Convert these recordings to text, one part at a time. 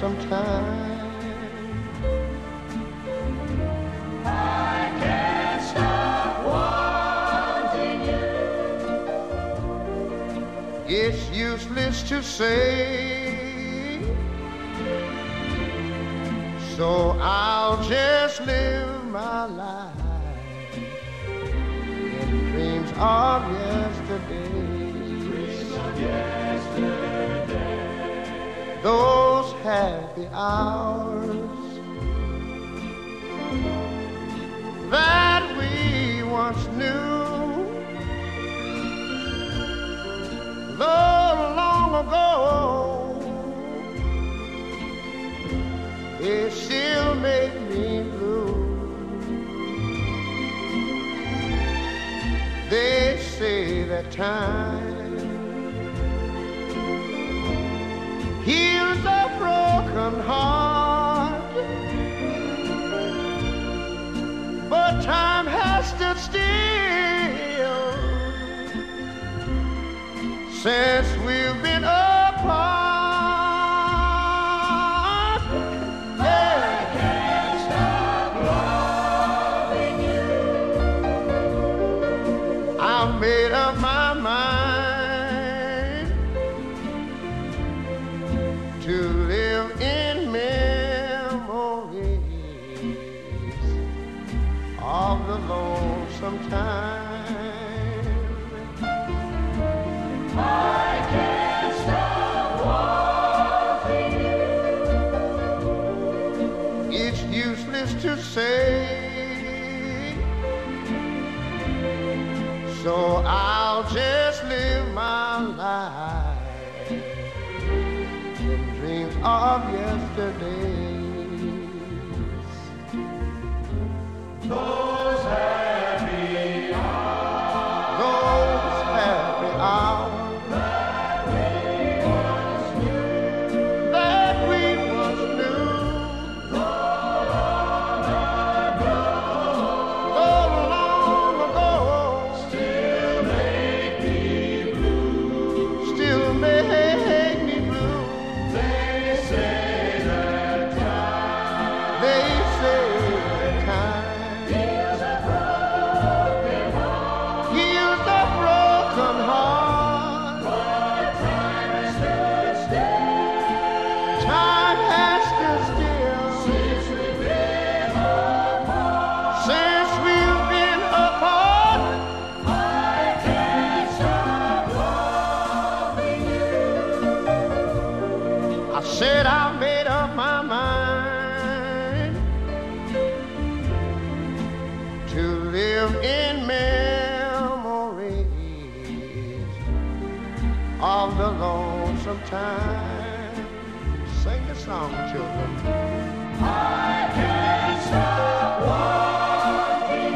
sometime. I can't stop wanting you. It's useless to say, so I'll just live my life in dreams of yesterday. Dreams of yesterday. Those happy hours that we once knew, though long ago, it still make me blue. They say that time heals a broken heart, but time has stood still since we've been apart. Made up my mind to live in memories of the lonesome time. I can't stop wanting you. It's useless to say, so I'll just live my life in dreams of yesterdays. Those happy hours. Those happy hours That we once knew. that we once knew. Though long ago. Oh, long ago. Still make me blue. Still make me blue. They say that time They say that time heals a broken heart. heals a broken heart. But time has stood still Time has stood still since we've been apart. since we've been apart. I can't stop loving you. I said I made up my mind to live in memories of the lonesome time. Sing the song, children. I can't stop wanting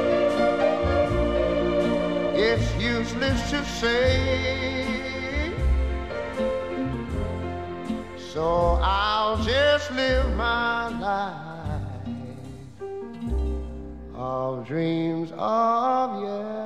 you. It's useless to say, so I'll just live my life of dreams of yesterday.